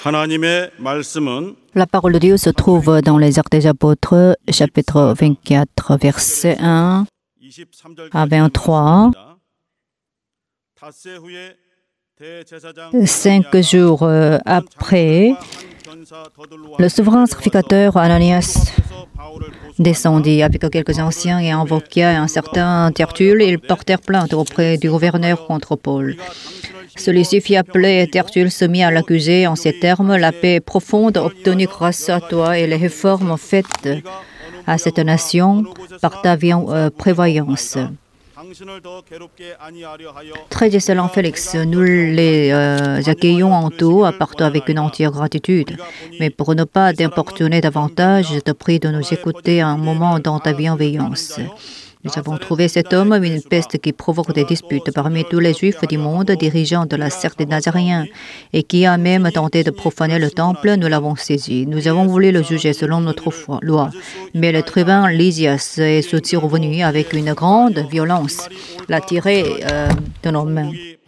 하나님의 말씀은 La parole de Dieu se trouve dans les Actes des Apôtres, chapitre 24, versets 1 à 23. 5 jours après, le souverain sacrificateur Ananias descendit avec quelques anciens et invoqua un certain Tertulle. Ils portèrent plainte auprès du gouverneur contre Paul. Celui-ci fit appeler et Tertulle se mit à l'accuser en ces termes: la paix profonde obtenue grâce à toi et les réformes faites à cette nation par ta prévoyance. Très excellent Félix, nous les accueillons en tout, partout avec une entière gratitude. Mais pour ne pas t'importuner davantage, je te prie de nous écouter un moment dans ta bienveillance. Nous avons trouvé cet homme une peste qui provoque des disputes parmi tous les Juifs du monde, dirigeant de la secte des Nazaréens, et qui a même tenté de profaner le temple. Nous l'avons saisi. Nous avons voulu le juger selon notre loi. Mais le tribun Lysias est survenu avec une grande violence, l'a tiré de nos mains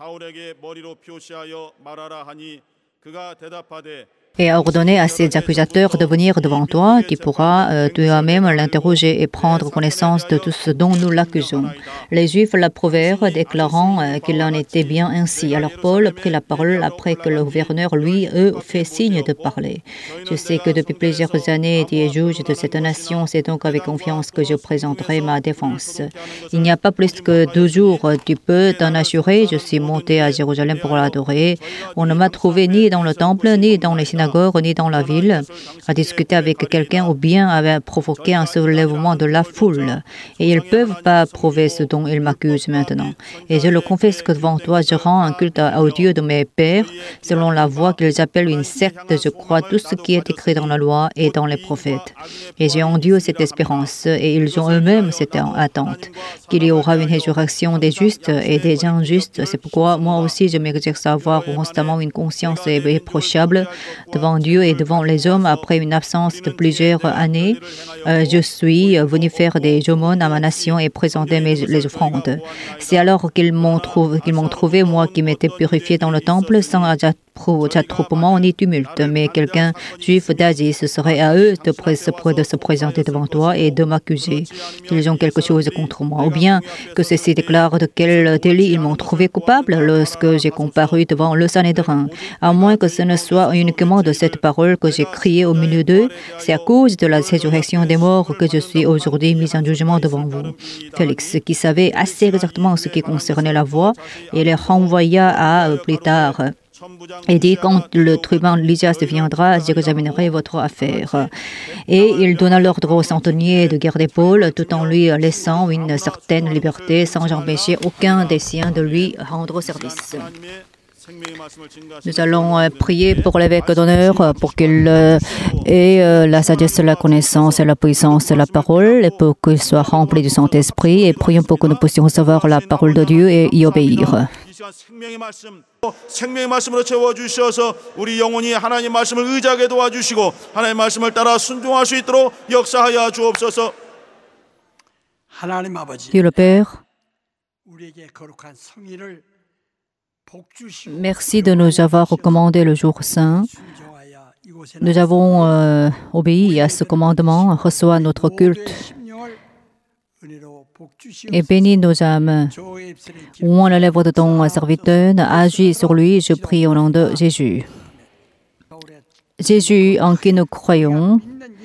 et a ordonné à ses accusateurs de venir devant toi. Tu pourras toi-même l'interroger et prendre connaissance de tout ce dont nous l'accusons. Les Juifs l'approuvèrent, déclarant qu'il en était bien ainsi. Alors Paul prit la parole après que le gouverneur lui eut fait signe de parler. Je sais que depuis plusieurs années tu es juge de cette nation, c'est donc avec confiance que je présenterai ma défense. Il n'y a pas plus que 2 jours, tu peux t'en assurer, je suis monté à Jérusalem pour l'adorer. On ne m'a trouvé ni dans le temple, ni dans les synagogues, ni dans la ville, à discuter avec quelqu'un ou bien à provoquer un soulèvement de la foule. Et ils ne peuvent pas prouver ce dont ils m'accusent maintenant. Et je le confesse que devant toi, je rends un culte au Dieu de mes pères, selon la voie qu'ils appellent une secte. Je crois tout ce qui est écrit dans la loi et dans les prophètes. Et j'ai en Dieu cette espérance, et ils ont eux-mêmes cette attente, qu'il y aura une résurrection des justes et des injustes. C'est pourquoi moi aussi je m'exerce à avoir constamment une conscience irréprochable devant Dieu et devant les hommes. Après une absence de plusieurs années, je suis venu faire des aumônes à ma nation et présenter les offrandes. C'est alors qu'ils m'ont trouvé, moi qui m'étais purifié dans le temple, sans attroupement ni tumulte. Mais quelqu'un juif d'Asie, ce serait à eux de se présenter devant toi et de m'accuser. Ils ont quelque chose contre moi. Ou bien que ceci déclare de quel délit ils m'ont trouvé coupable lorsque j'ai comparu devant le Sanhédrin. À moins que ce ne soit uniquement de cette parole que j'ai crié au milieu d'eux, c'est à cause de la résurrection des morts que je suis aujourd'hui mis en jugement devant vous. Félix, qui savait assez exactement ce qui concernait la voie, et les renvoya à plus tard. Et dit: quand le tribun Lysias viendra, j'examinerai votre affaire. Et il donna l'ordre au centenier de garder Paul, tout en lui laissant une certaine liberté, sans empêcher aucun des siens de lui rendre service. Nous allons prier pour l'évêque d'honneur, pour qu'il ait la sagesse, la connaissance et la puissance de la parole, et pour qu'il soit rempli du Saint-Esprit, et prions pour que nous puissions recevoir la parole de Dieu et y obéir. 생명의 말씀으로 채워주셔서 우리 영혼이 하나님 말씀을 의지하게 도와주시고 하나님 말씀을 따라 순종할 수 있도록 역사하여 주옵소서. 하나님 아버지, Dieu le Père, 우리에게 거룩한 성의를 merci de nous avoir recommandé le jour saint. Nous avons obéi à ce commandement. Reçois notre culte et bénis nos âmes. Ouvre la lèvre de ton serviteur, agis sur lui, je prie au nom de Jésus. Jésus en qui nous croyons.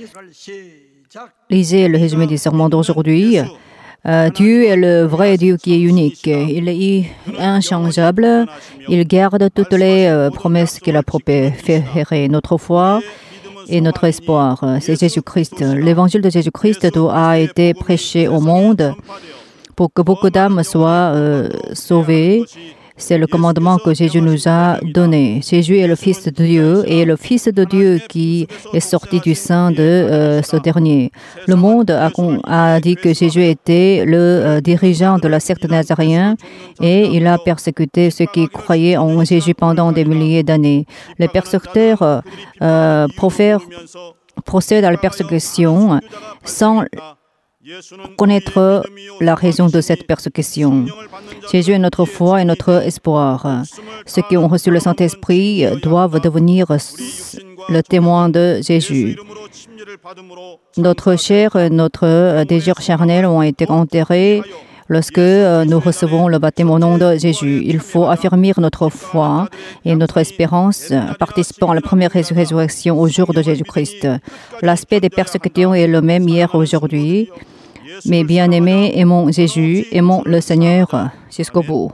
Lisez le résumé du sermon d'aujourd'hui. Dieu est le vrai Dieu qui est unique. Il est inchangeable. Il garde toutes les promesses qu'il a proférées. Notre foi et notre espoir, c'est Jésus-Christ. L'évangile de Jésus-Christ a été prêché au monde pour que beaucoup d'âmes soient sauvées. C'est le commandement que Jésus nous a donné. Jésus est le Fils de Dieu et le Fils de Dieu qui est sorti du sein de ce dernier. Le monde a dit que Jésus était le dirigeant de la secte nazaréen et il a persécuté ceux qui croyaient en Jésus pendant des milliers d'années. Les persécuteurs procèdent à la persécution sans connaître la raison de cette persécution. Jésus est notre foi et notre espoir. Ceux qui ont reçu le Saint-Esprit doivent devenir le témoin de Jésus. Notre chair et notre désir charnel ont été enterrés lorsque nous recevons le baptême au nom de Jésus. Il faut affirmer notre foi et notre espérance participant à la première résurrection au jour de Jésus-Christ. L'aspect des persécutions est le même hier et aujourd'hui. Mes bien-aimés, aimons Jésus, aimons le Seigneur jusqu'au bout.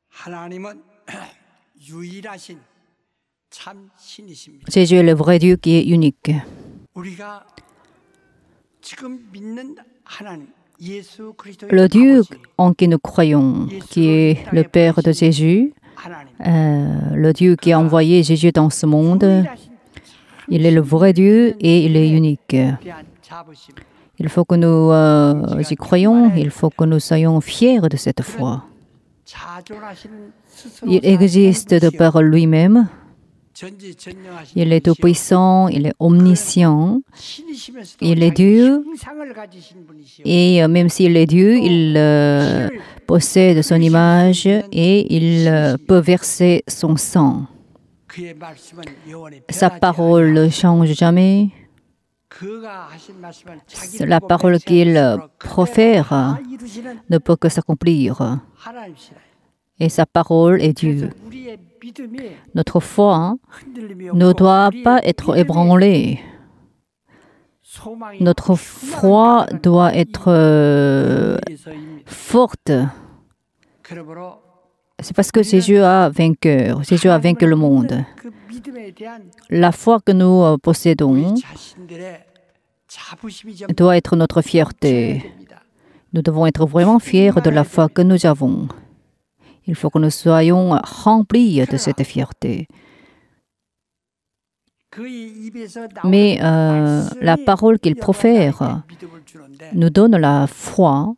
Jésus est le vrai Dieu qui est unique. Le Dieu en qui nous croyons, qui est le Père de Jésus, le Dieu qui a envoyé Jésus dans ce monde, il est le vrai Dieu et il est unique. Il faut que nous y croyons, il faut que nous soyons fiers de cette foi. Il existe de par lui-même. Il est tout-puissant, il est omniscient, il est Dieu, et même s'il est Dieu, il possède son image et il peut verser son sang. Sa parole ne change jamais. La parole qu'il profère ne peut que s'accomplir. Et sa parole est Dieu. Notre foi ne doit pas être ébranlée. Notre foi doit être forte. C'est parce que Jésus a vaincu. Jésus a vaincu le monde. La foi que nous possédons doit être notre fierté. Nous devons être vraiment fiers de la foi que nous avons. Il faut que nous soyons remplis de cette fierté. Mais la parole qu'il profère nous donne la foi.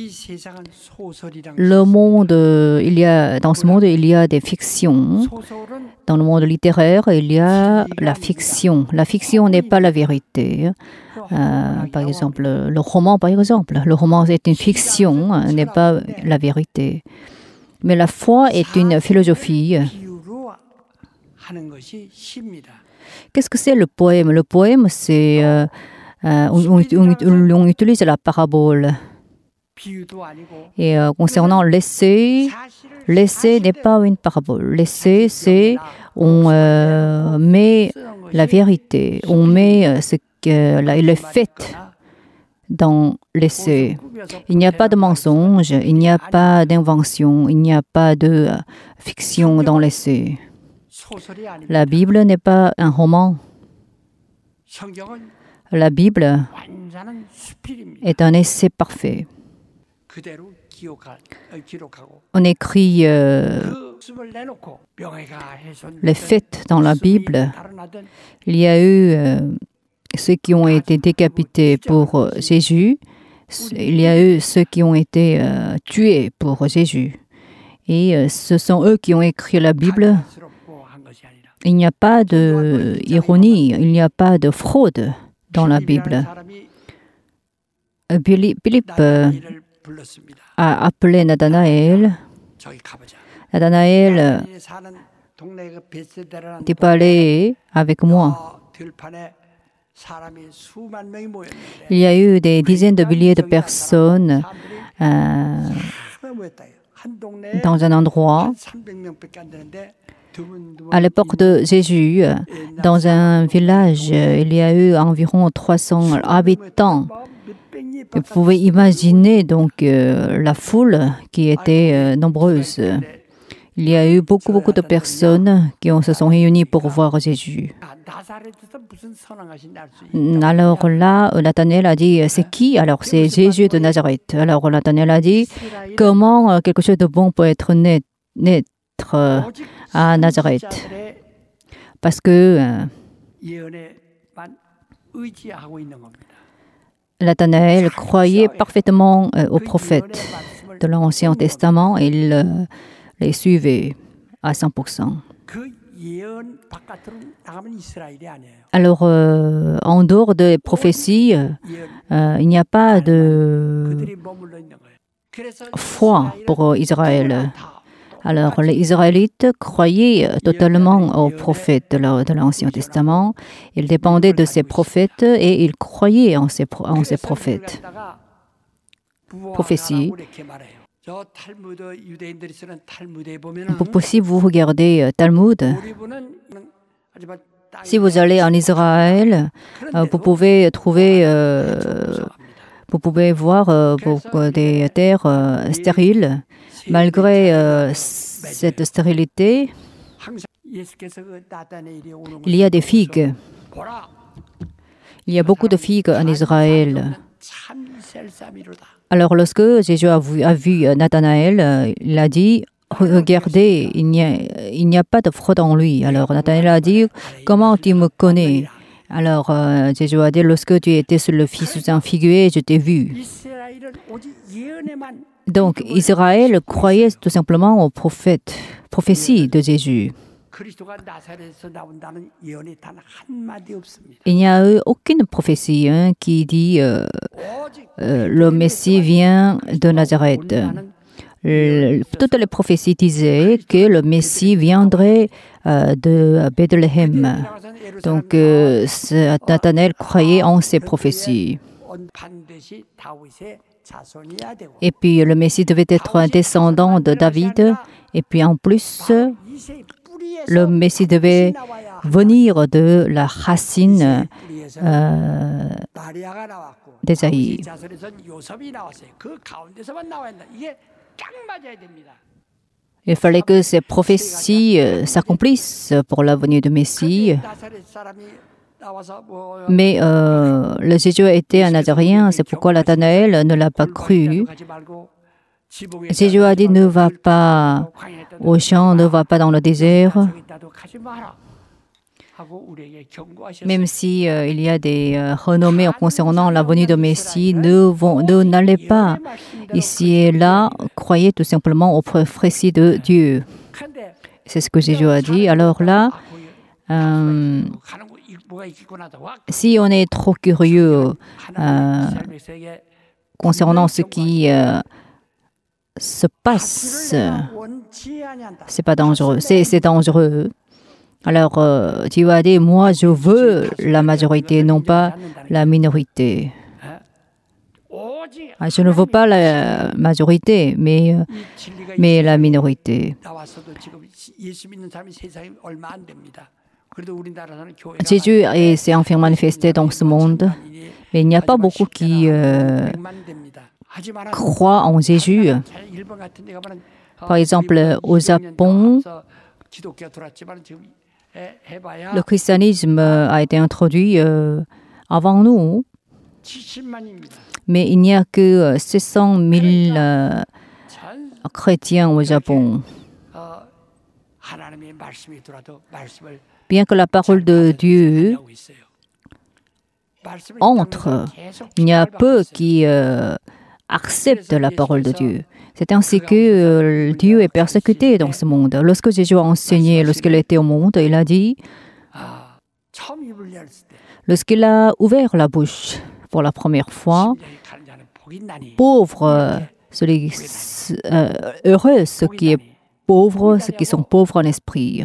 Le monde, dans ce monde, il y a des fictions. Dans le monde littéraire, il y a la fiction. La fiction n'est pas la vérité. Par exemple, le roman, Le roman est une fiction, n'est pas la vérité. Mais la foi est une philosophie. Qu'est-ce que c'est le poème? Le poème, c'est... on utilise la parabole. Et concernant l'essai, l'essai n'est pas une parabole. L'essai, c'est on met la vérité, on met le fait dans l'essai. Il n'y a pas de mensonge, il n'y a pas d'invention, il n'y a pas de fiction dans l'essai. La Bible n'est pas un roman. La Bible est un essai parfait. On écrit les faits dans la Bible. Il y a eu ceux qui ont été décapités pour Jésus. Il y a eu ceux qui ont été tués pour Jésus. Et ce sont eux qui ont écrit la Bible. Il n'y a pas d'ironie, il n'y a pas de fraude dans la Bible. Philippe a appelé Nathanaël. Nathanaël, tu peux aller avec moi. Il y a eu des dizaines de milliers de personnes dans un endroit. À l'époque de Jésus, dans un village, il y a eu environ 300 habitants. Vous pouvez imaginer donc la foule qui était nombreuse. Il y a eu beaucoup de personnes qui se sont réunies pour voir Jésus. Alors là, Nathanaël a dit, c'est qui? Alors c'est Jésus de Nazareth. Alors Nathanaël a dit, comment quelque chose de bon peut être naître à Nazareth? Parce que Nathanaël croyait parfaitement aux prophètes de l'Ancien Testament et il les suivait à 100%. Alors, en dehors des prophéties, il n'y a pas de foi pour Israël. Alors, les Israélites croyaient totalement aux prophètes de l'Ancien Testament. Ils dépendaient de ces prophètes et ils croyaient en ces prophètes. Prophétie. Si vous regardez Talmud, si vous allez en Israël, vous pouvez trouver, vous pouvez voir des terres stériles. Malgré cette stérilité, il y a des figues. Il y a beaucoup de figues en Israël. Alors, lorsque Jésus a vu Nathanaël, il a dit, regardez, il n'y a pas de fraude en lui. Alors, Nathanaël a dit, comment tu me connais? Alors, Jésus a dit, lorsque tu étais sous un figuier, je t'ai vu. Donc, Israël croyait tout simplement aux prophéties de Jésus. Il n'y a eu aucune prophétie qui dit le Messie vient de Nazareth. Toutes les prophéties disaient que le Messie viendrait de Bethléem. Donc, Nathanaël croyait en ces prophéties. Et puis, le Messie devait être un descendant de David. Et puis, en plus, le Messie devait venir de la racine d'Ésaïe. Il fallait que ces prophéties s'accomplissent pour la venue du Messie. Mais le Jésus était un Nazaréen, c'est pourquoi Nathanaël ne l'a pas cru. Jésus a dit, ne va pas au champ, ne va pas dans le désert. Même si il y a des renommées concernant la venue de Messie, n'allez pas ici et là, croyez tout simplement aux prophéties de Dieu. C'est ce que Jésus a dit. Alors là, si on est trop curieux concernant ce qui se passe, c'est pas dangereux, c'est dangereux. Alors, Dieu a dit, moi je veux la majorité, non pas la minorité. Je ne veux pas la majorité, mais la minorité. Jésus s'est enfin manifesté dans ce monde, mais il n'y a pas beaucoup qui croient en Jésus. Par exemple, au Japon, le christianisme a été introduit avant nous, mais il n'y a que 600 000 chrétiens au Japon. Bien que la parole de Dieu entre, il y a peu qui acceptent la parole de Dieu. C'est ainsi que Dieu est persécuté dans ce monde. Lorsque Jésus a enseigné, lorsqu'il était au monde, il a dit, lorsqu'il a ouvert la bouche pour la première fois, pauvres, heureux ceux qui sont pauvres en esprit.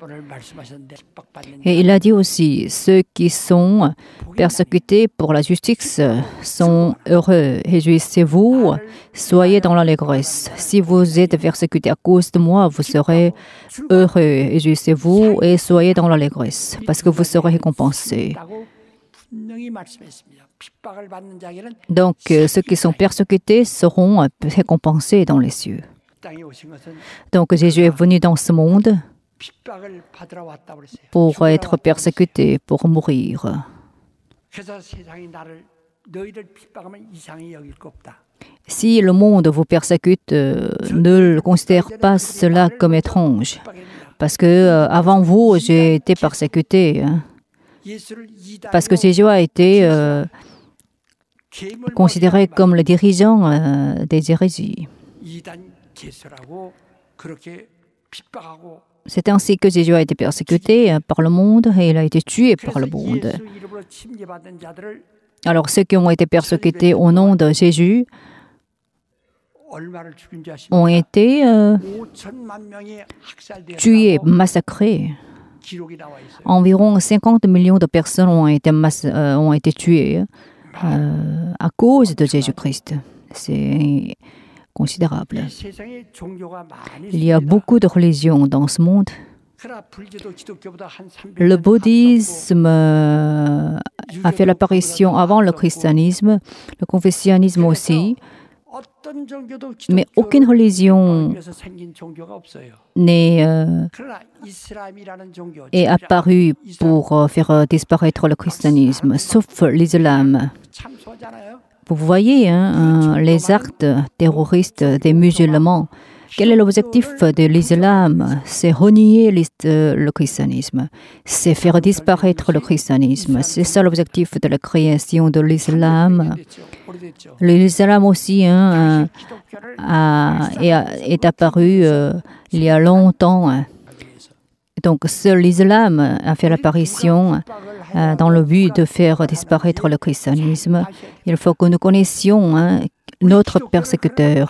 Et il a dit aussi, ceux qui sont persécutés pour la justice sont heureux. Réjouissez-vous, soyez dans l'allégresse. Si vous êtes persécutés à cause de moi, vous serez heureux. Réjouissez-vous et soyez dans l'allégresse, parce que vous serez récompensés. Donc, ceux qui sont persécutés seront récompensés dans les cieux. Donc Jésus est venu dans ce monde pour être persécuté, pour mourir. Si le monde vous persécute, ne considère pas cela comme étrange, parce que avant vous, j'ai été persécuté. Parce que Jésus a été considéré comme le dirigeant des hérésies. C'est ainsi que Jésus a été persécuté par le monde et il a été tué par le monde. Alors ceux qui ont été persécutés au nom de Jésus 얼마를 죽인 줄 ont 아십니까? été 5천만 명이 tués, 학살되었다고 massacrés. 기록이 나와 있어요. Environ 50 millions de personnes ont été tuées à cause de Jésus-Christ. C'est considérable. 이 세상에 종교가 많이 Il y a 있습니다. beaucoup de religions dans ce monde. 그러나 불교도 기독교보다 한 300년 Le bouddhisme a fait l'apparition avant le christianisme, le confucianisme aussi, 어떤 종교도 mais aucune religion 위해서 생긴 종교가 없어요. 그러나 이슬람이라는 종교 est apparue pour faire disparaître le christianisme, sauf l'islam. 참소하잖아요. Vous voyez les actes terroristes des musulmans. Quel est l'objectif de l'islam? C'est renier le christianisme, c'est faire disparaître le christianisme. C'est ça l'objectif de la création de l'islam. 오래됐죠. L'islam aussi est apparu il y a longtemps. Donc seul l'islam a fait l'apparition dans le but de faire disparaître le christianisme. Il faut que nous connaissions notre persécuteur.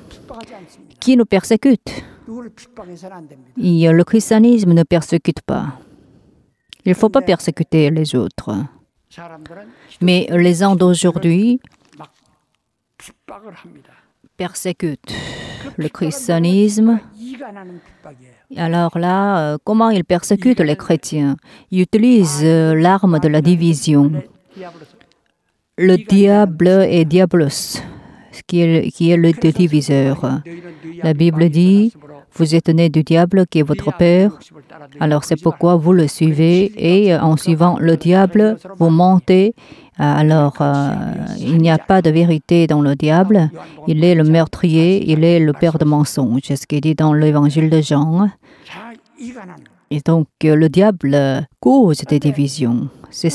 Qui nous persécute? 누구를 핍박해서는 안 됩니다. Et le christianisme ne persécute pas. Il ne faut pas persécuter les autres. 사람들은 Mais les gens d'aujourd'hui 막 핍박을 합니다. persécutent le christianisme. 이간하는 핍박이에요. Alors là, comment ils persécutent les chrétiens? Ils utilisent l'arme de la division. 디아블로스. Le diable est diabolos, qui est le diviseur. La Bible dit, vous êtes né du diable qui est votre père, alors c'est pourquoi vous le suivez et en suivant le diable, vous mentez. Alors, il n'y a pas de vérité dans le diable. Il est le meurtrier, il est le père de mensonges. C'est ce qui est dit dans l'évangile de Jean. 자, 이간하는 Et donc, le diable cause des divisions. C'est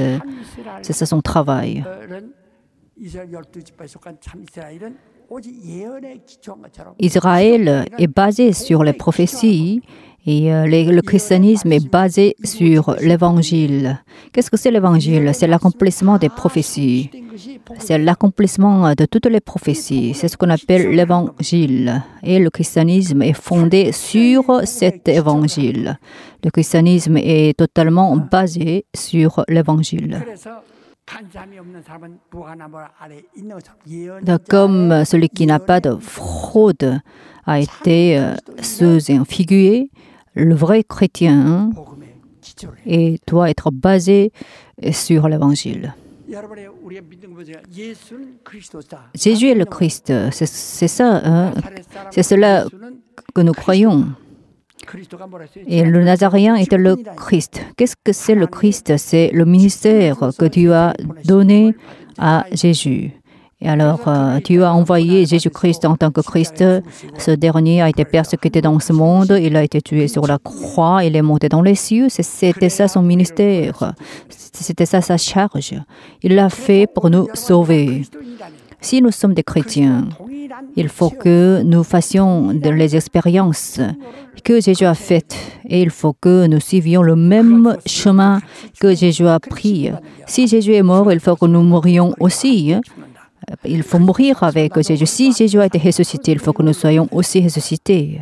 ça son travail. 이스라엘 12지파에 속한 참 이스라엘은 오직 예언에 기초한 것처럼 Israël est basé sur les prophéties et le christianisme est basé sur l'évangile. Qu'est-ce que c'est l'évangile? C'est l'accomplissement des prophéties. C'est l'accomplissement de toutes les prophéties. C'est ce qu'on appelle l'évangile. Et le christianisme est fondé sur cet évangile. Le christianisme est totalement basé sur l'évangile. 그래서 간삼이 없는 사람은 무화과나무 아래 있는 것처럼 Donc, comme celui qui n'a pas de fraude a été sous un figuier, le vrai chrétien 복음에 기초를 해요. et doit être basé sur l'évangile. 여러분의 우리가 믿는 거 보세요. 예수는 그리스도다. Jésus est le Christ. C'est ça, c'est cela que nous croyons. 그리스도가 뭐라 했어요? Et le Nazaréen était le Christ. Qu'est-ce que c'est le Christ? C'est le ministère que Dieu a donné à Jésus. Et alors, Dieu a envoyé Jésus-Christ en tant que Christ. Ce dernier a été persécuté dans ce monde. Il a été tué sur la croix. Il est monté dans les cieux. C'était ça son ministère. C'était ça sa charge. Il l'a fait pour nous sauver. Si nous sommes des chrétiens, il faut que nous fassions les expériences que Jésus a faites et il faut que nous suivions le même chemin que Jésus a pris. Si Jésus est mort, il faut que nous mourions aussi. Il faut mourir avec Jésus. Si Jésus a été ressuscité, il faut que nous soyons aussi ressuscités.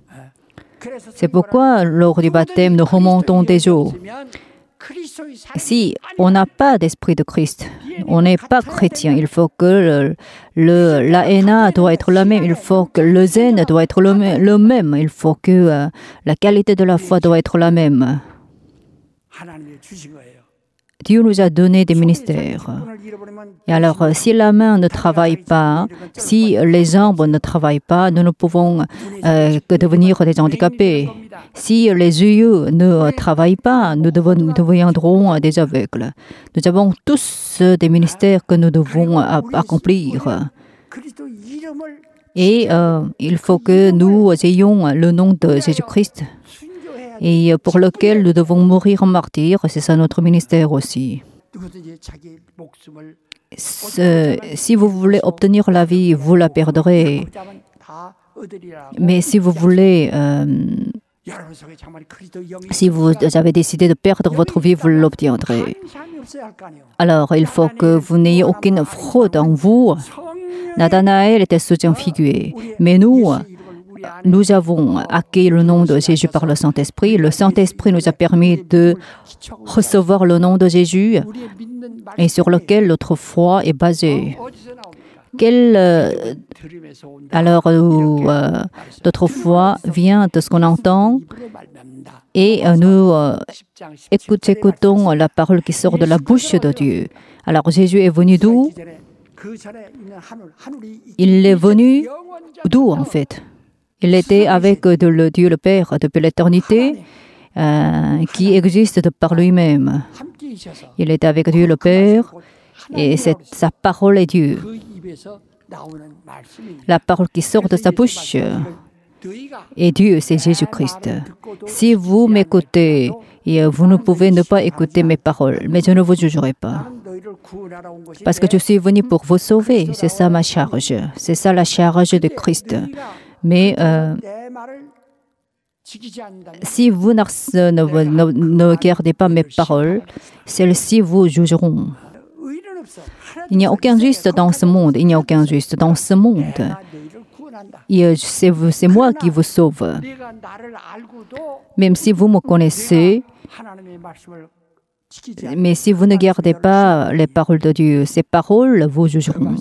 C'est pourquoi, lors du baptême, nous remontons des eaux. Si on n'a pas d'esprit de Christ, on n'est pas chrétien. Il faut que la haine doit être la même. Il faut que le zen doit être le même. Il faut que la qualité de la foi doit être la même. 하나님이 주신 거예요. Dieu nous a donné des ministères. Et alors, si la main ne travaille pas, si les jambes ne travaillent pas, nous ne pouvons que devenir des handicapés. Si les yeux ne travaillent pas, nous deviendrons des aveugles. Nous avons tous des ministères que nous devons accomplir. 그리스도 이름을 Et il faut que nous ayons le nom de Jésus-Christ 순교해야 et pour lequel nous devons mourir en martyr. C'est ça notre ministère aussi. 누구든지 자기 목숨을 Si vous voulez obtenir la vie, vous la perdrez. 붙잡으면 다 얻으리라. Mais si vous voulez, 여러분 속에 정말 그리스도 영이 si vous avez décidé de perdre votre vie, vous l'obtiendrez. 삶이 없어야 할 거 아니에요. Alors, il faut que vous n'ayez aucune fraude en vous. Nathanaël était soutien figué. Mais nous avons acquis le nom de Jésus par le Saint-Esprit. Le Saint-Esprit nous a permis de recevoir le nom de Jésus et sur lequel notre foi est basée. Alors, notre foi vient de ce qu'on entend et nous écoutons la parole qui sort de la bouche de Dieu. Alors, Jésus est venu d'où? Il est venu d'où, en fait? Il était avec le Dieu le Père depuis l'éternité, qui existe de par lui-même. Il était avec Dieu le Père, et sa parole est Dieu. La parole qui sort de sa bouche est Dieu, c'est Jésus-Christ. Si vous m'écoutez, et vous ne pouvez ne pas écouter mes paroles, mais je ne vous jugerai pas. Parce que je suis venu pour vous sauver, c'est ça ma charge. C'est ça la charge de Christ. Mais si vous ne gardez pas mes paroles, celles-ci vous jugeront. Il n'y a aucun juste dans ce monde. Il n'y a aucun juste dans ce monde. C'est moi qui vous sauve. Même si vous me connaissez, mais si vous ne gardez pas les paroles de Dieu, ces paroles vous jugeront.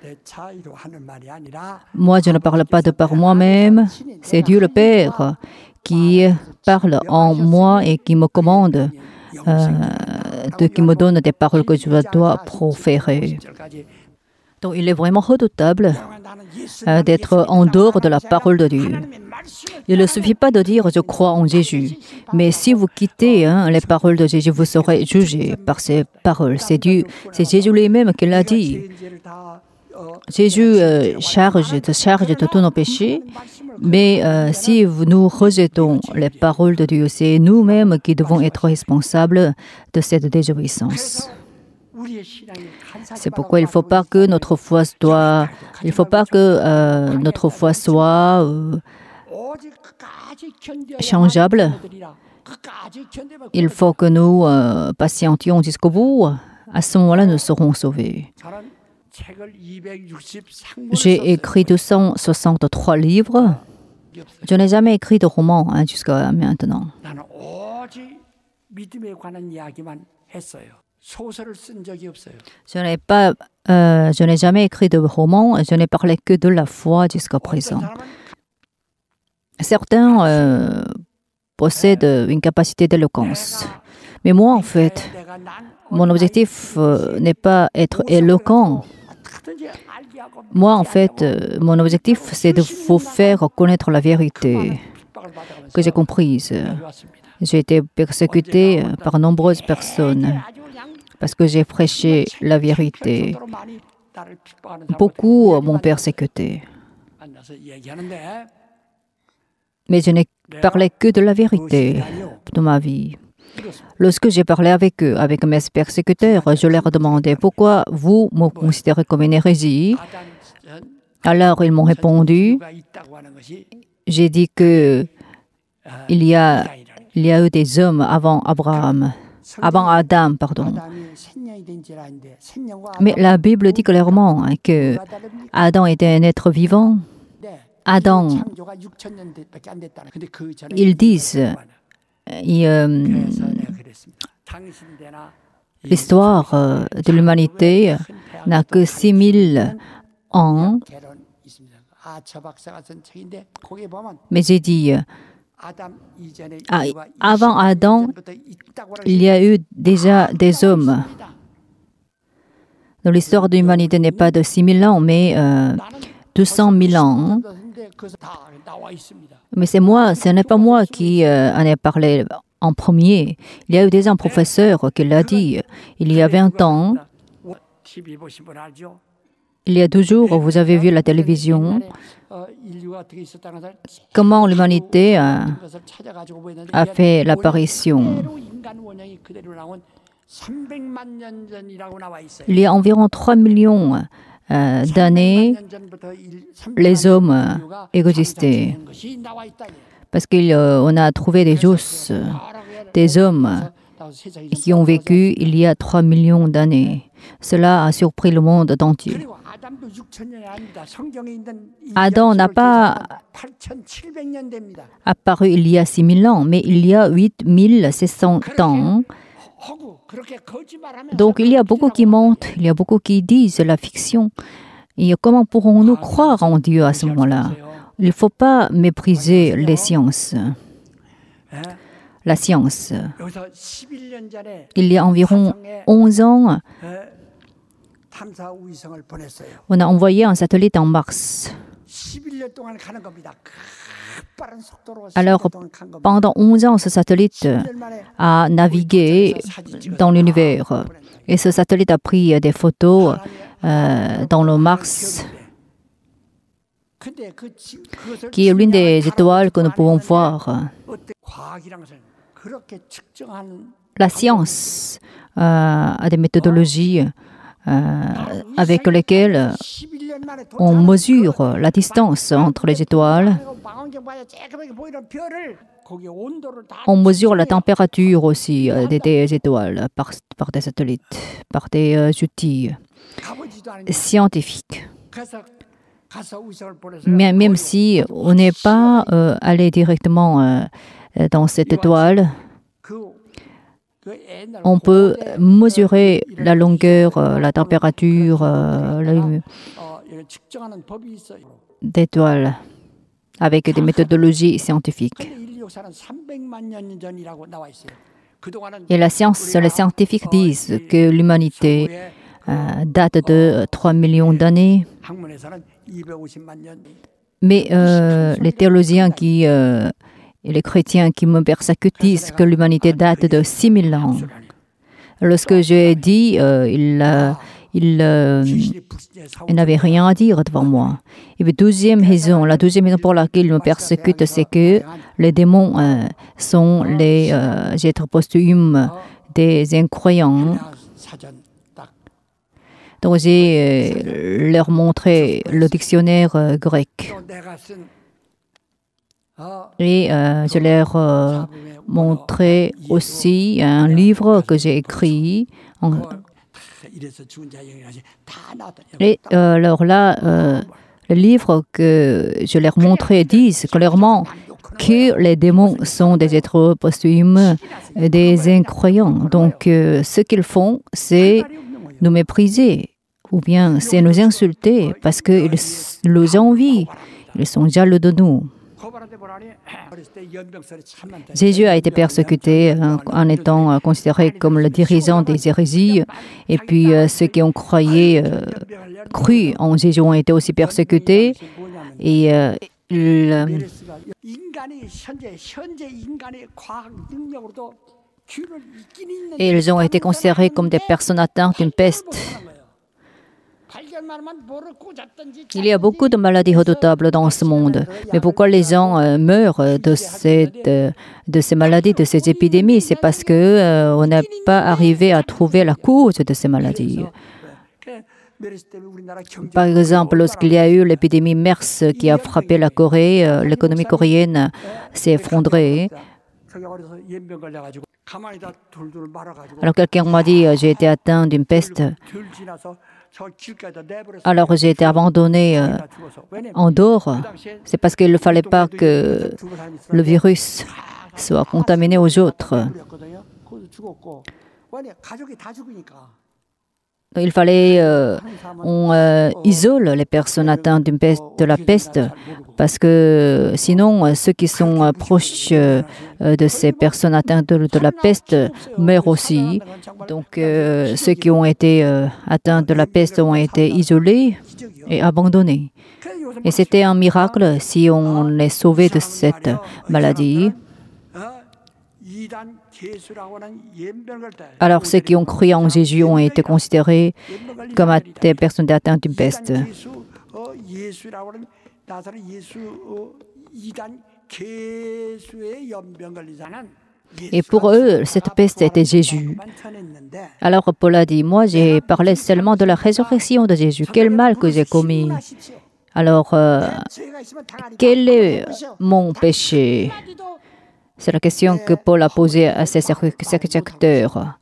Moi, je ne parle pas de par moi-même. C'est Dieu le Père qui parle en moi et qui me commande, qui me donne des paroles que je dois proférer. Donc, il est vraiment redoutable d'être en dehors de la parole de Dieu. Il ne suffit pas de dire « je crois en Jésus ». Mais si vous quittez les paroles de Jésus, vous serez jugé par ces paroles. C'est Jésus lui-même qui l'a dit. Jésus charge de tous nos péchés. Mais si nous rejetons les paroles de Dieu, c'est nous-mêmes qui devons être responsables de cette désobéissance. C'est pourquoi il ne faut pas que notre foi soit changeable. Il faut que nous patientions jusqu'au bout. À ce moment-là, nous serons sauvés. J'ai écrit 263 livres. Je n'ai jamais écrit de roman jusqu'à maintenant. Je n'ai jamais écrit de roman. Je n'ai parlé que de la foi jusqu'à présent. Certains possèdent une capacité d'éloquence. Mais moi, en fait, mon objectif n'est pas être éloquent. Moi, en fait, mon objectif, c'est de vous faire connaître la vérité que j'ai comprise. J'ai été persécuté par nombreuses personnes parce que j'ai prêché la vérité. Beaucoup m'ont persécuté. Mais je n'ai parlé que de la vérité de ma vie. Lorsque j'ai parlé avec eux, avec mes persécuteurs, je leur demandais pourquoi vous me considérez comme une hérésie. Alors ils m'ont répondu, j'ai dit que il y a eu des hommes avant Adam, pardon. Mais la Bible dit clairement que Adam était un être vivant. Adam, ils disent, l'histoire de l'humanité n'a que 6000 ans. Mais j'ai dit, avant Adam, il y a eu déjà des hommes. Donc, l'histoire de l'humanité n'est pas de 6000 ans, mais 200 000 ans. Mais ce n'est pas moi qui en ai parlé en premier. Il y a eu déjà un professeur qui l'a dit. Il y a 20 ans, il y a 2 jours, vous avez vu la télévision, comment l'humanité a fait l'apparition. Il y a environ 3 millions d'années, les hommes existaient. Parce qu'on a trouvé des os, des hommes qui ont vécu il y a 3 millions d'années. Cela a surpris le monde entier. 그리고 아담도 6,000년이 아닙니다. 성경에 있는 이 Adam n'a pas 8,700년 됩니다. apparu il y a 6000 ans, mais il y a 8700 ans. 허구 그렇게 거짓말하면서 Donc il y a beaucoup qui mentent, il y a beaucoup qui disent la fiction. Et comment pourrons-nous croire en Dieu à ce moment-là? Il ne faut pas mépriser les sciences. 예? La science. 여기서 11년 전에 Il y a environ 11 ans, 예, 탐사 우위성을 보냈어요. on a envoyé un satellite en Mars. 11년 동안 가는 겁니다. 빠른 속도로 Alors, 11년 동안 간 겁니다. pendant 11 ans, ce satellite 11년 만에 a navigué dans l'univers. Et ce satellite a pris des photos dans le Mars, 근데 그것을 qui est l'une des étoiles que nous pouvons voir. 어때 과학이란 것은 그렇게 측정한 La science a des méthodologies avec lesquelles 11년 만에 on mesure la distance entre les étoiles. 망원경 봐야 쬐끄맣게 보이는 별을 거기 온도를 다 On mesure la température aussi des étoiles par des satellites, par des outils 가보지도 않은 scientifiques. 그래서 가서 우주선을 보내서 Mais même si on n'est pas allé directement dans cette étoile, 그 옛날 on peut mesurer la longueur, la température 이런 측정하는 법이 있어요. d'étoiles avec des méthodologies scientifiques. 근데 인류 역사는 300만 년 전이라고 나와 있어요. 그동안은 Et la science, les scientifiques disent que l'humanité date de 3 millions d'années. 학문에서는 250만 년. Mais les théologiens et les chrétiens qui me persécutent disent que l'humanité date de 6000 ans. Lorsque j'ai dit, il n'avait rien à dire devant moi. Et puis, la deuxième raison pour laquelle ils me persécutent, c'est que les démons sont les êtres posthumes des incroyants. 사전 딱 Donc, j'ai leur montré le dictionnaire grec. 또 내가 쓴 Et je leur montrais aussi un livre que j'ai écrit. 이래서 죽은 자 영이라지 다 나왔다. Et alors là, le livre que je leur montrais disent clairement que les démons sont des êtres posthumes, des incroyants. Donc, ce qu'ils font, c'est nous mépriser ou bien c'est nous insulter parce qu'ils nous envient, ils sont jaloux de nous. Jésus a été persécuté en étant considéré comme le dirigeant des hérésies. Et puis ceux qui ont cru en Jésus ont été aussi persécutés. Et ils ont été considérés comme des personnes atteintes d'une peste. Il y a beaucoup de maladies redoutables dans ce monde. Mais pourquoi les gens meurent de ces maladies, de ces épidémies? C'est parce qu'on n'a pas arrivé à trouver la cause de ces maladies. Par exemple, lorsqu'il y a eu l'épidémie MERS qui a frappé la Corée, l'économie coréenne s'est effondrée. Alors quelqu'un m'a dit, j'ai été atteint d'une peste. Alors j'ai été abandonné en dehors. C'est parce qu'il ne fallait pas que le virus soit contaminé aux autres. Il fallait on isole les personnes atteintes de la peste parce que sinon ceux qui sont proches de ces personnes atteintes de la peste meurent aussi. Donc ceux qui ont été atteints de la peste ont été isolés et abandonnés. Et c'était un miracle si on est sauvé de cette maladie. Alors ceux qui ont cru en Jésus ont été considérés comme des personnes atteintes d'une peste. Et pour eux, cette peste était Jésus. Alors Paul a dit, moi j'ai parlé seulement de la résurrection de Jésus. Quel mal que j'ai commis. Alors, quel est mon péché? C'est la question que Paul a posée à ses serviteurs.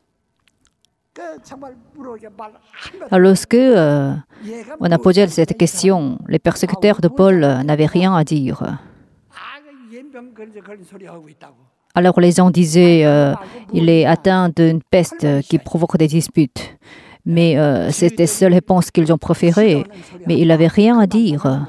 정말 물어보게 말 Lorsque on a posé cette question, les persécuteurs de Paul n'avaient rien à dire. 연병 걸린 소리 하고 있다고. Alors les gens disaient il est atteint d'une peste qui provoque des disputes. Mais c'était la seule réponse qu'ils ont préférée. Mais il n'avait rien à dire.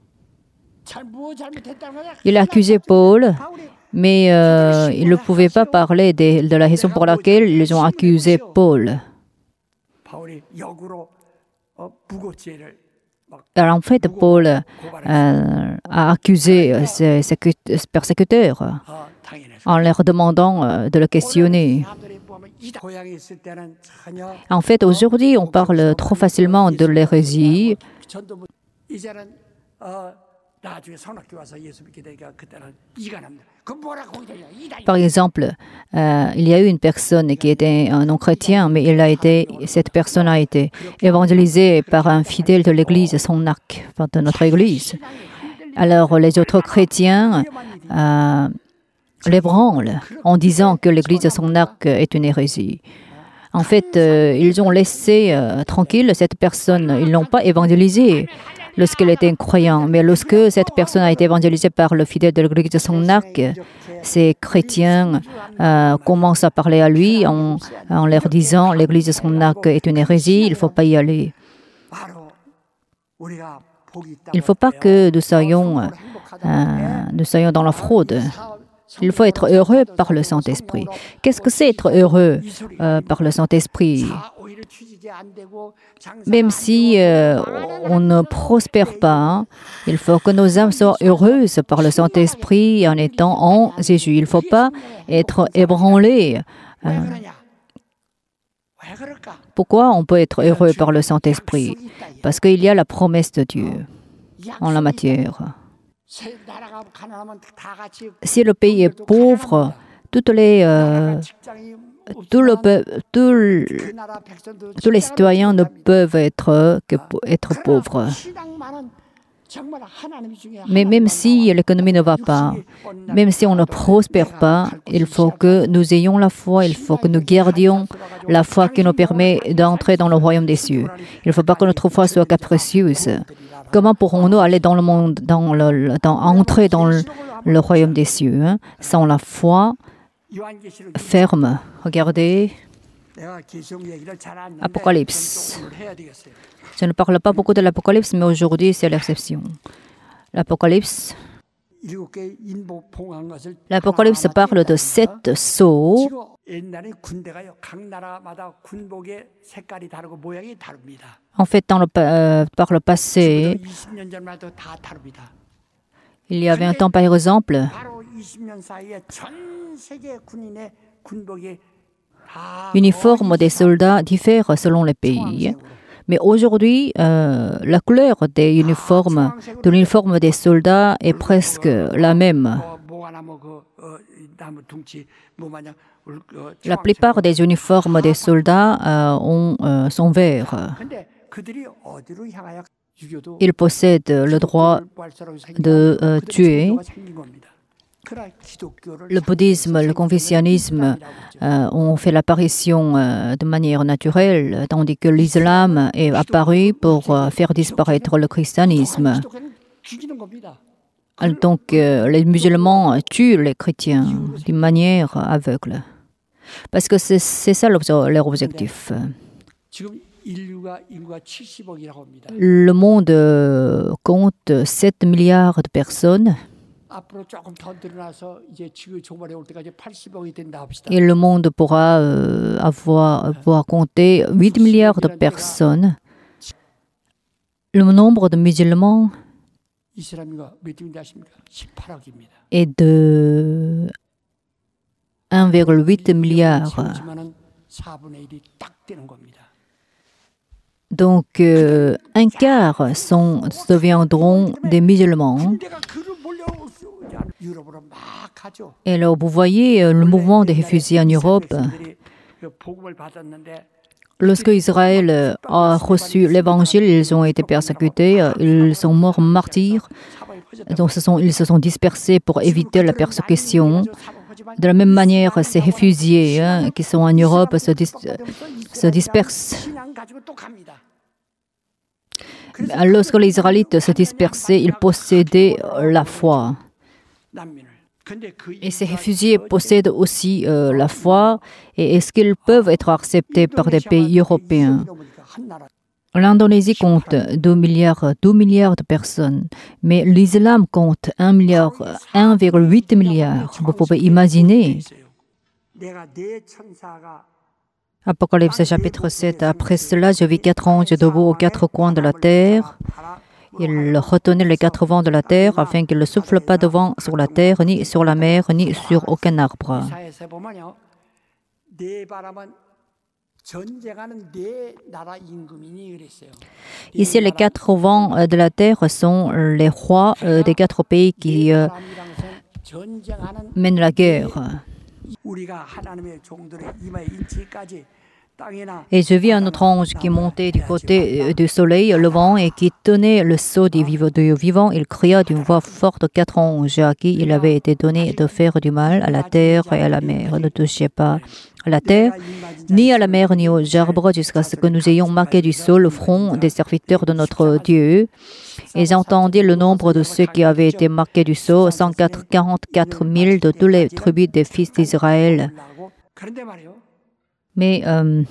Il a accusé Paul, mais il ne pouvait pas parler de la raison pour laquelle ils ont accusé Paul. 바울이 역으로 부고죄를 Alors en fait, Paul a accusé ses persécuteurs 당연해서 en leur demandant de le questionner. 사람들이 보면 이 고향에 있을 때는 전혀 En fait, aujourd'hui, on parle trop facilement de l'hérésie. 전도 이제는 나중에 성학교 와서 예수 믿게 되니까 그때는 이가 납니다. 그 뭐라고 이래요? 이다. Par exemple, il y a eu une personne qui était un non-chrétien, mais cette personne a été évangélisée par un fidèle de l'église, son arc, de notre église. Alors les autres chrétiens l'ébranlent en disant que l'église de son arc est une hérésie. En fait, ils ont laissé tranquille cette personne, ils ne l'ont pas évangélisée lorsqu'elle était croyante. Mais lorsque cette personne a été évangélisée par le fidèle de l'église de son arc, ces chrétiens commencent à parler à lui en leur disant l'église de son arc est une hérésie, il ne faut pas y aller. 바로 우리가 복이 있다. Il ne faut pas que nous soyons dans la fraude. Il faut être heureux par le Saint-Esprit. Qu'est-ce que c'est être heureux par le Saint-Esprit? 오히려 취직이 안 되고 Même si on ne prospère pas, il faut que nos âmes soient heureuses par le Saint-Esprit en étant en Jésus. Il ne faut pas être ébranlé. 왜 그러냐? 왜 그럴까? Pourquoi on peut être heureux par le Saint-Esprit? Parce qu'il y a la promesse de Dieu en la matière. 새 나라가 가난하면 다 같이 Si le pays est pauvre, tous les citoyens ne peuvent être pauvres. Mais même si l'économie ne va pas, même si on ne prospère pas, il faut que nous ayons la foi, il faut que nous gardions la foi qui nous permet d'entrer dans le royaume des cieux. Il ne faut pas que notre foi soit capricieuse. Comment pourrons-nous aller dans le monde, entrer dans le royaume des cieux sans la foi ferme? Regardez Apocalypse. Je ne parle pas beaucoup de l'Apocalypse, mais aujourd'hui c'est l'exception. L'Apocalypse parle de 7 sceaux. 옛날에 군대가요. 각 나라마다 군복의 색깔이 다르고 모양이 다릅니다. En fait, par le passé, 20년 전만 해도 다 다릅니다. il y avait un temps par exemple, 바로 20년 사이에 전 세계 군인의 군복이 다 l'uniforme des soldats diffère selon les pays. Mais aujourd'hui, la couleur de l'uniforme des soldats est presque la même. La plupart des uniformes des soldats sont verts. Ils possèdent le droit de tuer. Le bouddhisme, le confucianisme ont fait l'apparition de manière naturelle, tandis que l'islam est apparu pour faire disparaître le christianisme. Donc, les musulmans tuent les chrétiens d'une manière aveugle. Parce que c'est ça leur objectif. Le monde compte 7 milliards de personnes. Et le monde pourra compter 8 milliards de personnes. Le nombre de musulmans est de 1,8 milliard. Donc, un quart deviendront des musulmans. Et alors, vous voyez le mouvement des réfugiés en Europe. Lorsque Israël a reçu l'évangile, ils ont été persécutés, ils sont morts martyrs. Donc ils se sont dispersés pour éviter la persécution. De la même manière, ces réfugiés qui sont en Europe se dispersent. Lorsque les Israélites se dispersaient, ils possédaient la foi. Et ces réfugiés possèdent aussi la foi. Et est-ce qu'ils peuvent être acceptés par des pays européens? L'Indonésie compte 2 milliards de personnes, mais l'islam compte 1,8 milliard. Vous pouvez imaginer. Apocalypse chapitre 7. Après cela, je vis 4 anges debout aux 4 coins de la terre. Ils retenaient les 4 vents de la terre afin qu'ils ne soufflent pas de vent sur la terre, ni sur la mer, ni sur aucun arbre. Ici, les 4 vents de la terre sont les rois des 4 pays qui mènent la guerre. Et je vis un autre ange qui montait du côté du soleil levant et qui tenait le sceau du vivant. Il cria d'une voix forte 4 anges à qui il avait été donné de faire du mal à la terre et à la mer. Ne touchez pas à la terre, ni à la mer, ni aux arbres, jusqu'à ce que nous ayons marqué du sceau le front des serviteurs de notre Dieu. Et j'entendis le nombre de ceux qui avaient été marqués du sceau, 144 000 de toutes les tribus des fils d'Israël. Mais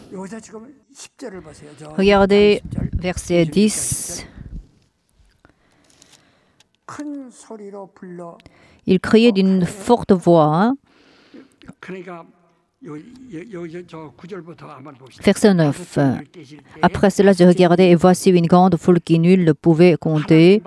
regardez verset 10. Il criait d'une forte voix. Verset 9. Après cela, je regardais et voici une grande foule qui nul ne pouvait compter.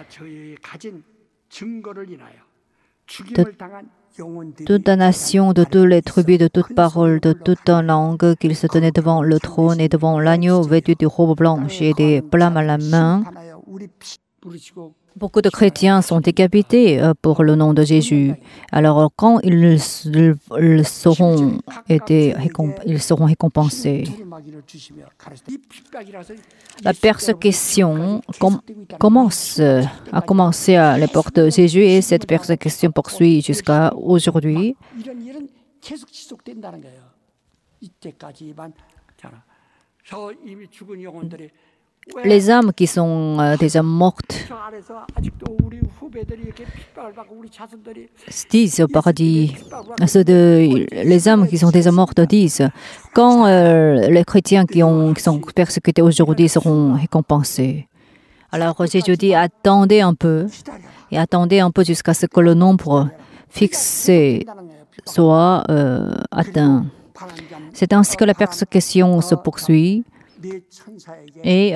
Toute la nation, de toutes les tribus, de toutes paroles, de toute langue, qu'ils se tenaient devant le trône et devant l'agneau vêtu de robes blanches et des palmes à la main. Beaucoup de chrétiens sont décapités pour le nom de Jésus. Alors, quand ils seront récompensés. La persécution a commencé à l'époque de Jésus et cette persécution poursuit jusqu'à aujourd'hui. Les âmes qui sont des âmes mortes disent au paradis, les âmes qui sont des âmes mortes disent, quand les chrétiens qui sont persécutés aujourd'hui seront récompensés. Alors Jésus dit, attendez un peu jusqu'à ce que le nombre fixé soit atteint. C'est ainsi que la persécution se poursuit. Et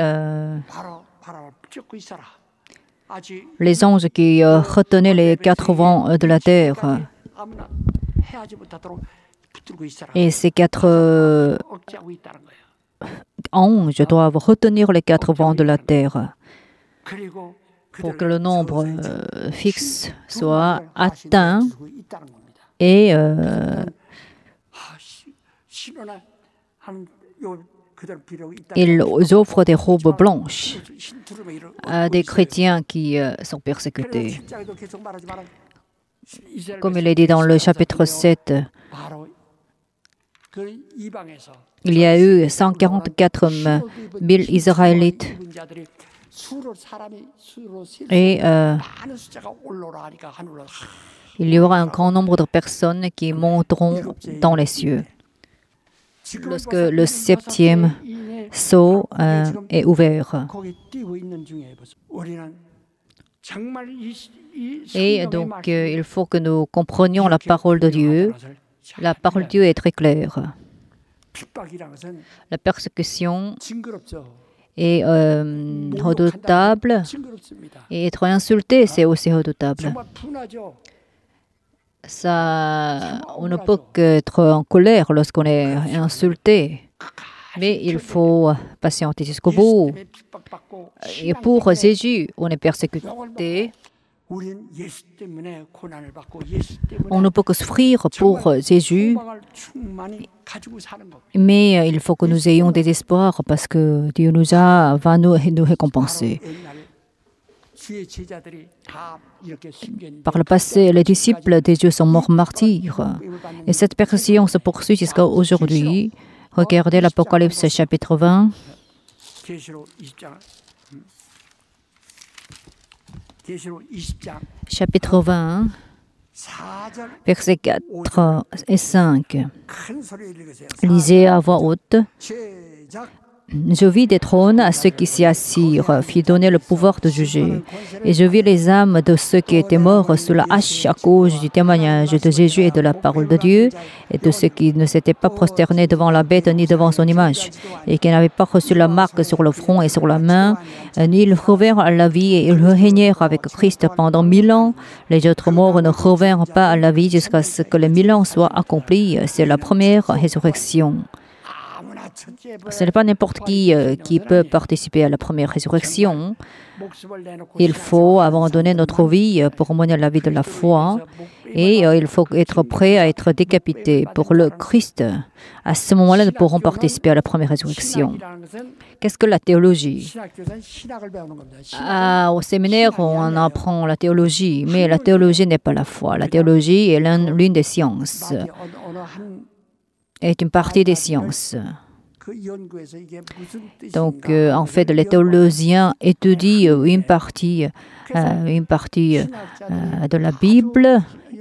les anges qui retenaient les 4 vents de la terre, et ces 4 anges doivent retenir les 4 vents de la terre pour que le nombre fixe soit atteint et ils offrent des robes blanches à des chrétiens qui sont persécutés. Comme il est dit dans le chapitre 7, il y a eu 144 000 Israélites et il y aura un grand nombre de personnes qui monteront dans les cieux. Lorsque le 7e sceau est ouvert. Et donc, il faut que nous comprenions la parole de Dieu. La parole de Dieu est très claire. La persécution est redoutable et être insulté, c'est aussi redoutable. On ne peut qu'être en colère lorsqu'on est insulté, mais il faut patienter jusqu'au bout. Et pour Jésus, on est persécuté. On ne peut que souffrir pour Jésus, mais il faut que nous ayons des espoirs parce que Dieu va nous récompenser. Par le passé, les disciples de Dieu sont morts martyrs. Et cette persécution se poursuit jusqu'à aujourd'hui. Regardez l'Apocalypse chapitre 20. Chapitre 20, versets 4 et 5. Lisez à voix haute. Je vis des trônes à ceux qui s'y assirent, fit donner le pouvoir de juger. Et je vis les âmes de ceux qui étaient morts sous la hache à cause du témoignage de Jésus et de la parole de Dieu, et de ceux qui ne s'étaient pas prosternés devant la bête ni devant son image, et qui n'avaient pas reçu la marque sur le front et sur la main, ni ils revinrent à la vie, et ils régnèrent avec Christ pendant 1000 ans. Les autres morts ne revinrent pas à la vie jusqu'à ce que les 1000 ans soient accomplis. C'est la première résurrection. Ce n'est pas n'importe qui peut participer à la première résurrection. Il faut abandonner notre vie pour mener la vie de la foi et il faut être prêt à être décapité pour le Christ. À ce moment-là, nous pourrons participer à la première résurrection. Qu'est-ce que la théologie? Au séminaire, on apprend la théologie, mais la théologie n'est pas la foi. La théologie est l'une des sciences, est une partie des sciences. Donc, en fait, les théologiens étudient une partie de la Bible.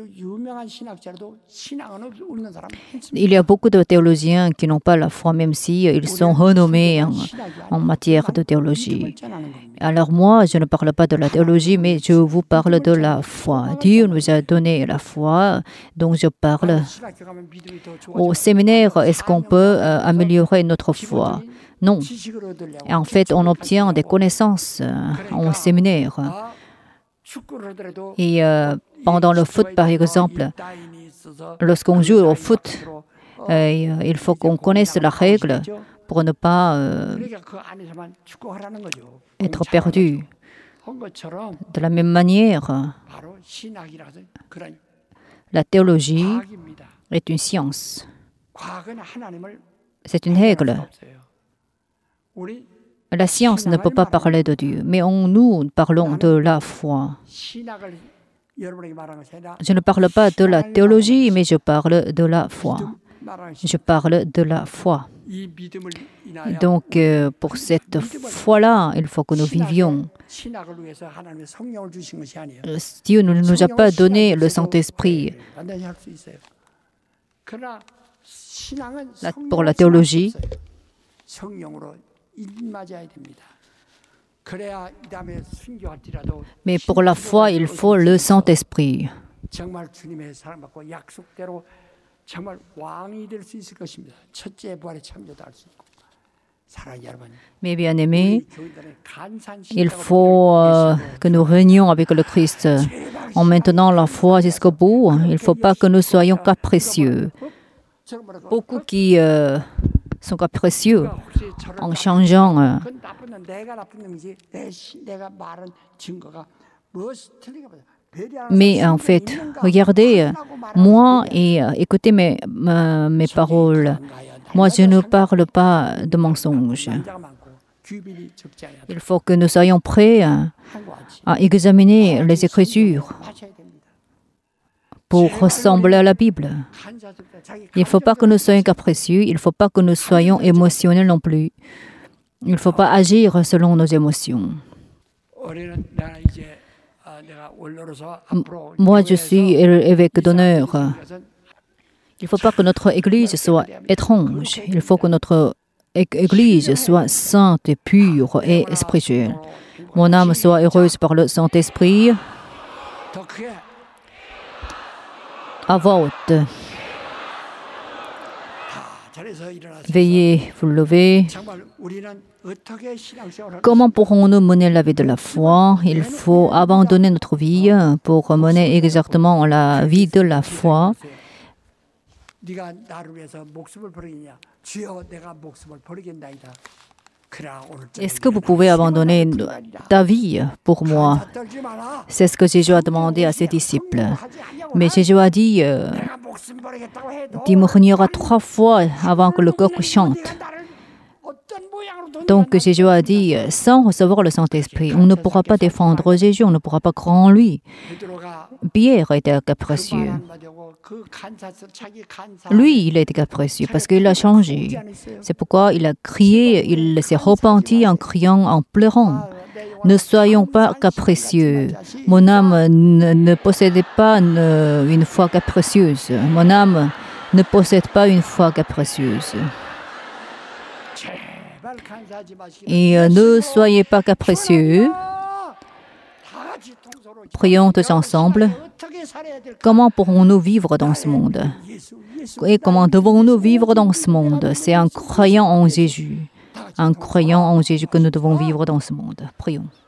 Il y a beaucoup de théologiens qui n'ont pas la foi, même s'ils sont renommés en matière de théologie. Alors moi, je ne parle pas de la théologie, mais je vous parle de la foi. Dieu nous a donné la foi, donc je parle. Au séminaire, est-ce qu'on peut améliorer notre foi? Non. En fait, on obtient des connaissances au séminaire. Et pendant le foot, par exemple, lorsqu'on joue au foot, il faut qu'on connaisse la règle pour ne pas être perdu. De la même manière, la théologie est une science. C'est une règle. La science ne peut pas parler de Dieu, mais nous parlons de la foi. Je ne parle pas de la théologie, mais je parle de la foi. Je parle de la foi. Donc, pour cette foi-là, il faut que nous vivions. Dieu ne nous a pas donné le Saint-Esprit. Pour la théologie, mais pour la foi, il faut le Saint-Esprit. Mes bien-aimés, il faut que nous régnions avec le Christ en maintenant la foi jusqu'au bout. Il ne faut pas que nous soyons capricieux. Beaucoup qui sont capricieux en changeant. Mais en fait, regardez, moi et écoutez mes paroles. Moi, je ne parle pas de mensonges. Il faut que nous soyons prêts à examiner les Écritures pour ressembler à la Bible. Il ne faut pas que nous soyons capricieux, il ne faut pas que nous soyons émotionnels non plus. Il ne faut pas agir selon nos émotions. Moi, je suis évêque d'honneur. Il ne faut pas que notre Église soit étrange. Il faut que notre Église soit sainte et pure et spirituelle. Mon âme soit heureuse par le Saint-Esprit. À voix haute. Veuillez vous lever. Comment pourrons-nous mener la vie de la foi? Il faut abandonner notre vie pour mener exactement la vie de la foi. Est-ce que vous pouvez abandonner ta vie pour moi? C'est ce que Jésus a demandé à ses disciples. Mais Jésus a dit, tu mourras 3 fois avant que le coq chante. Donc Jésus a dit, sans recevoir le Saint-Esprit, on ne pourra pas défendre Jésus, on ne pourra pas croire en lui. 베드로가 Pierre était capricieux. 그 간사서 자기 간사 Lui, il était capricieux parce qu'il a changé. C'est pourquoi il a crié, il s'est repenti en criant, en pleurant. Ne soyons pas capricieux. Mon âme ne possédait pas une foi capricieuse. Mon âme ne possède pas une foi capricieuse. 제발 간사하지 마시기 Et ne soyez pas capricieux. 다 같이 통솔로 Prions tous ensemble. 어떻게 살아야 될까? Comment pourrons-nous vivre dans ce monde? Et comment devons-nous vivre dans ce monde? C'est en croyant en Jésus. En croyant en Jésus que nous devons vivre dans ce monde. Prions.